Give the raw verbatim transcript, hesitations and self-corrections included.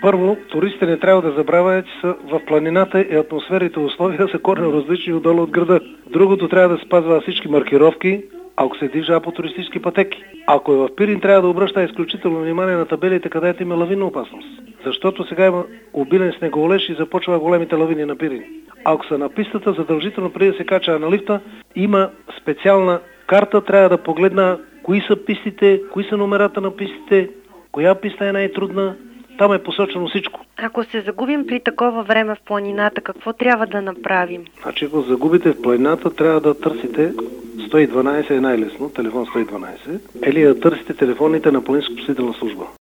Първо, туристите не трябва да забравят, че са в планината и атмосферите условия са коренно различни отдолу от града. Другото, трябва да спазва всички маркировки, ако се движа по туристически пътеки. Ако е в Пирин, трябва да обръща изключително внимание на табелите, където има лавинна опасност. Защото сега има обилен снеговалеж и започва големите лавини на Пирин. Ако са на пистата, задължително преди да се кача на лифта, има специална карта, трябва да погледна кои са пистите, кои са номерата на пистите, коя писта е най-трудна. Там е посочено всичко. Ако се загубим при такова време в планината, какво трябва да направим? Значи, ако загубите в планината, трябва да търсите сто и дванадесет, е най-лесно, телефон сто и дванадесет, или да търсите телефоните на планинска спасителна служба.